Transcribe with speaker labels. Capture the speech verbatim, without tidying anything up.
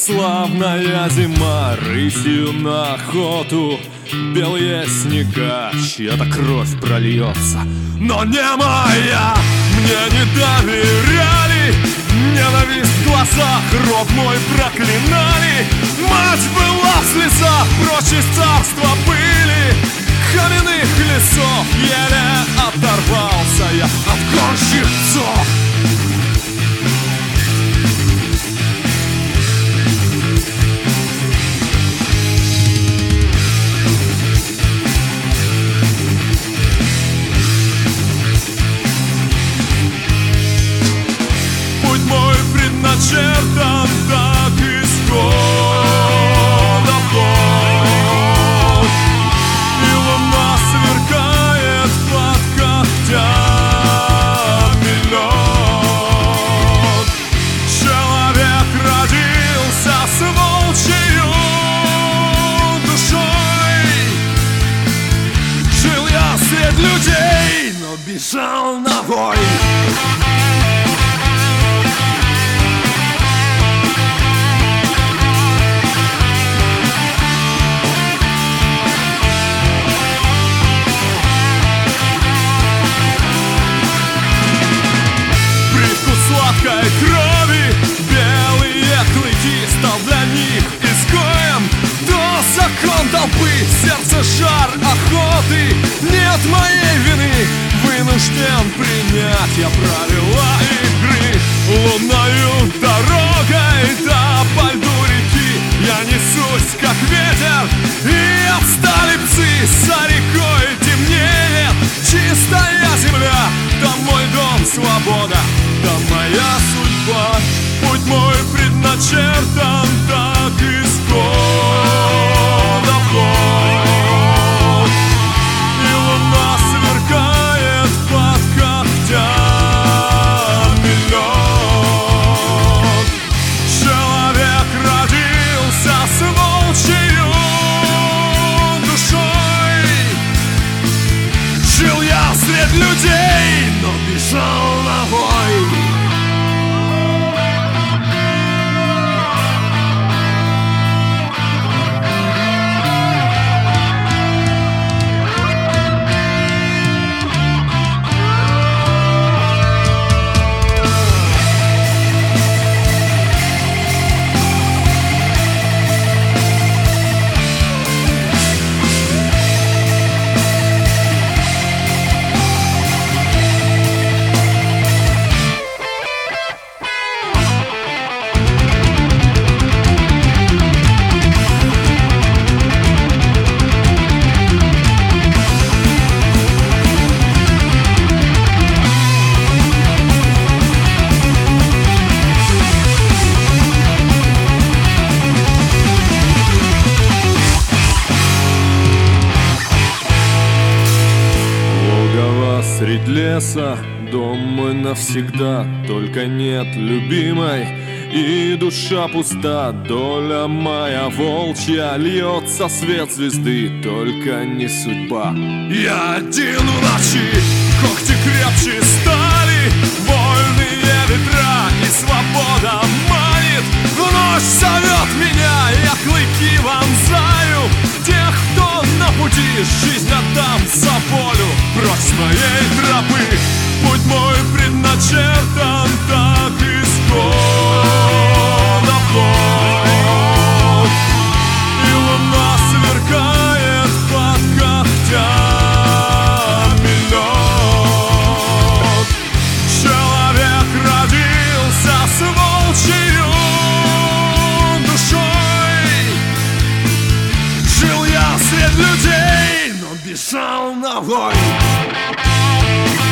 Speaker 1: славная зима, рысью на охоту, белые снега, чья-то кровь прольется, но не моя. Мне не доверяли, ненависть в глазах, род мой проклинали. Мать была в слезах, прочь из царства пыли, каменных лесов. Еле оторвался я от гонщих псов. Предначертан так исконно вход, и луна сверкает под когтями лед. Человек родился с волчьей душой. Жил я среди людей, но бежал на бой. Сладкой крови белые клыки стал для них изгоем. То закон толпы, в сердце жар охоты. Нет моей вины, вынужден принять я правила игры. Лунною дорогой до по льду реки я несусь, как ветер, и отстали псы. За рекой темнеет чистая земля. Там мой дом, свобода, там моя судьба. Путь мой предначертан так исконно вход, и луна сверкает под когтями лед. Человек родился с волчьей душой. Жил я среди людей, но бежал на бой. Средь леса дом мой навсегда, только нет любимой, и душа пуста. Доля моя волчья, льется свет звезды, только не судьба. Я один в ночи, когти крепче стали, вольные ветра и свобода манит. В ночь зовет меня, я клыки вонзаю. Тех, кто на пути, жизнь отдам за волю. Прочь с моей тропы, путь мой предначертан так исконно вход, и луна сверкает под когтями лед. Человек родился с волчьей душой. Жил я среди людей, но бежал на бой.